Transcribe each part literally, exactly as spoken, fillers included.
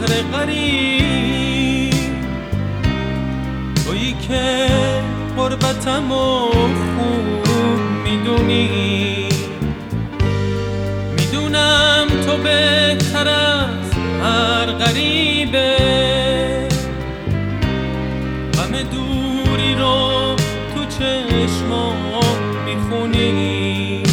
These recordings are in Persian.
شهر غریب، تویی که غربتمو خوب میدونی. میدونم تو بهتر از هر غریبه، غم دوری رو تو چشمات میخونی.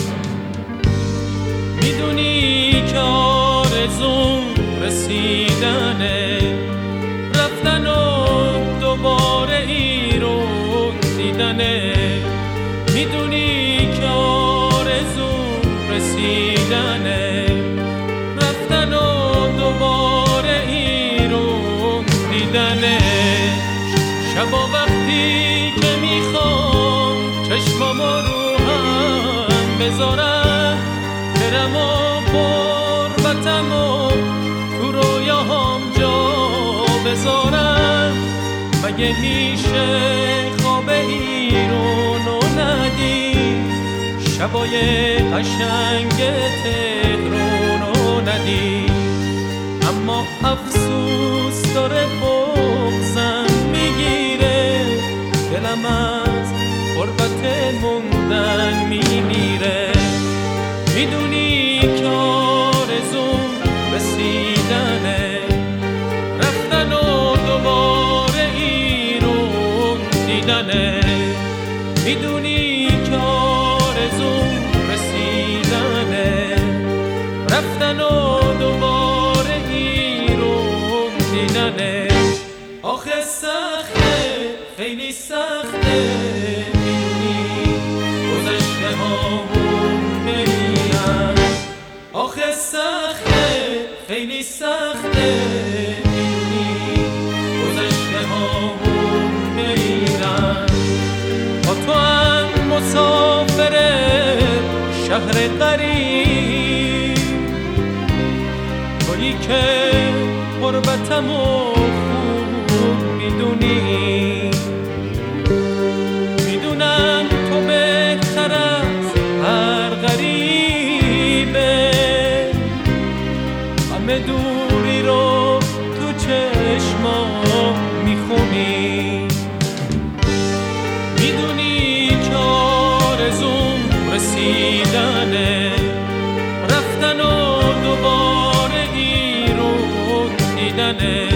میدونی که آرزوم رسیدنه، رفتن و دوباره ای رو دیدنه. میدونی که آرزوم رسیدنه، رفتن و دوباره ای رو دیدنه. شبا وقتی که میخوام چشمامو رو هم بذارم، برم و غربتمو تو رویاهام جا بذارم. مگه میشه خواب ایرونو ندی، شبای قشنگ تهرانو ندی؟ اما افسوس داره بغضم میگیره، دلم از غربت موندن میمیره. میدونی که آرزوم رسیدنه، رفتن و دوباره ای رو دیدنه. میدونی که آرزوم رسیدنه، رفتن و دوباره ای رو دیدنه. آخه سخته، خیلی سخته، میدونی گذشته هامون بمیرن. آخه سخته، خیلی سخته، میدونی گذشته هامون بمیرن. با تو هم مسافر شهر غریب، تویی که غربتمو خوب میدونی. میدونم تو بهتر از هر غریبه، همه دوری رو تو چشما میخونی. میدونی که آرزوم رسیدنه، رفتن و دوباره ای رو دیدنه.